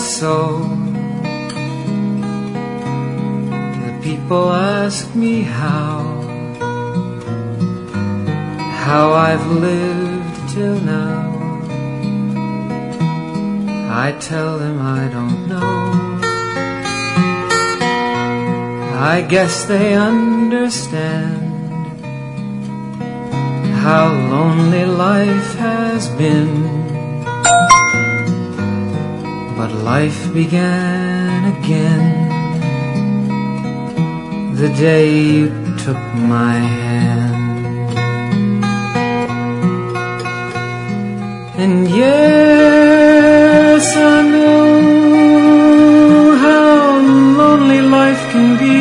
so. The people ask me how I've lived till now. I tell them I don't know. I guess they understand how lonely life has been. But life began again the day you took my hand. And yes, I know how lonely life can be.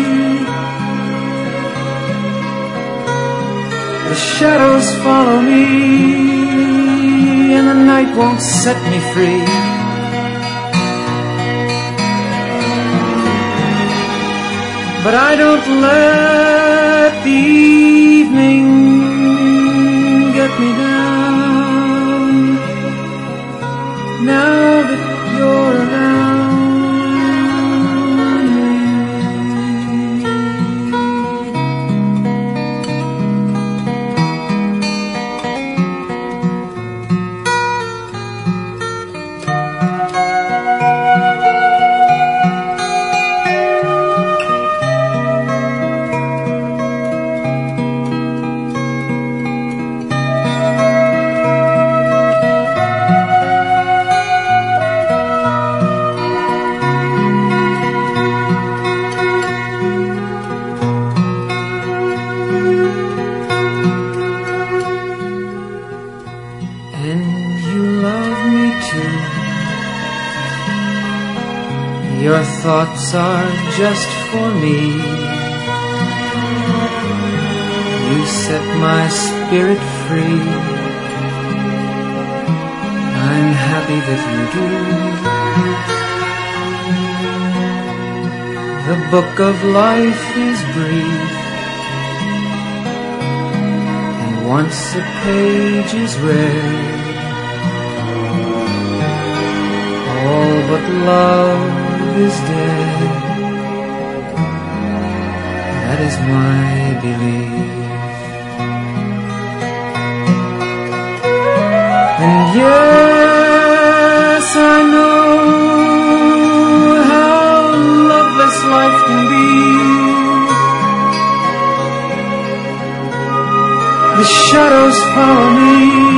The shadows follow me, and the night won't set me free. But I don't let the evening get me down. Now that you're around me. Your thoughts are just for me. You set my spirit free. I'm happy that you do. The book of life is brief, and once a page is read, all but love is dead. That is my belief. And yes, I know how loveless life can be. The shadows follow me,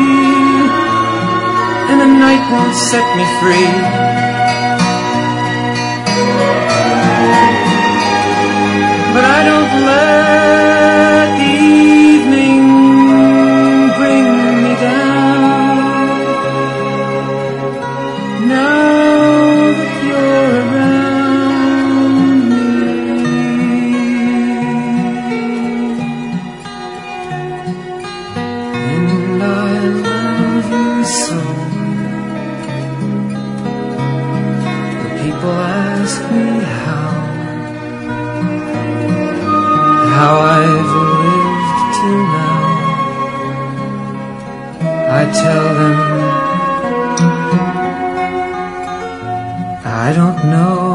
and the night won't set me free. But I don't let the evening bring me down. Now that you're around me. And I love you so. The people ask me how I've lived till now. I tell them I don't know.